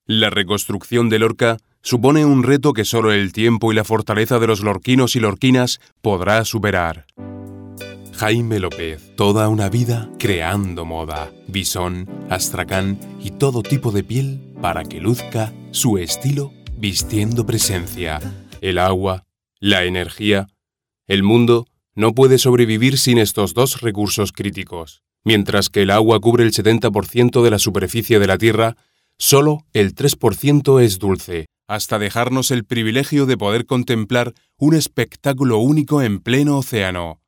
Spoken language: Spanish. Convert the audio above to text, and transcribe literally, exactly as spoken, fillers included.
La reconstrucción de Lorca supone un reto que solo el tiempo y la fortaleza de los lorquinos y lorquinas podrá superar. Jaime López, toda una vida creando moda, bisón, astracán y todo tipo de piel para que luzca su estilo vistiendo presencia. El agua, la energía, el mundo no puede sobrevivir sin estos dos recursos críticos. Mientras que el agua cubre el setenta por ciento de la superficie de la Tierra, solo el tres por ciento es dulce, hasta dejarnos el privilegio de poder contemplar un espectáculo único en pleno océano.